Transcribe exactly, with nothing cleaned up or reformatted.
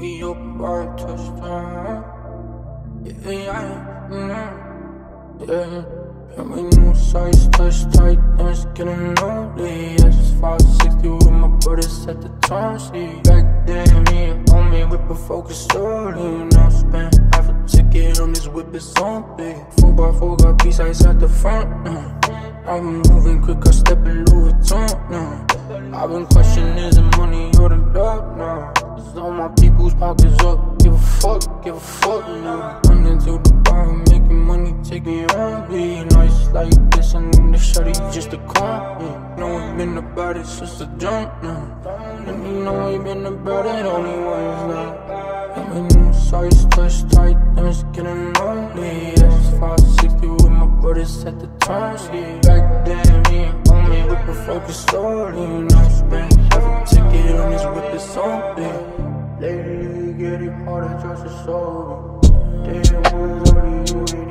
We up our touchdown. Yeah, yeah, yeah, yeah. And we new size, touch tight, and it's getting lonely. S five sixty with my brothers at the time. See, back then, me and homie whip a focus slowly. Now spend half a ticket on this whip, it's on big. four by four got B-sides at the front. Uh. I'm moving quick, I step in Louis Vuitton now. I've been questioning, is it money or the love now? Cause all my people's pockets up, give a fuck, give a fuck now. Running to the bar, making money, taking on me. Nights like this, I need the shawty just to call me. Know we been about it since the jump now. And you know we been about it, only ones now. And my new size, touch tight, and it's getting lonely. S five sixty with my brothers at the time. See, back then, me and homie whip a focus slowly. Now spend half a ticket on this whip, it's on big. Lately, getting harder just to solve it. Day one's only you.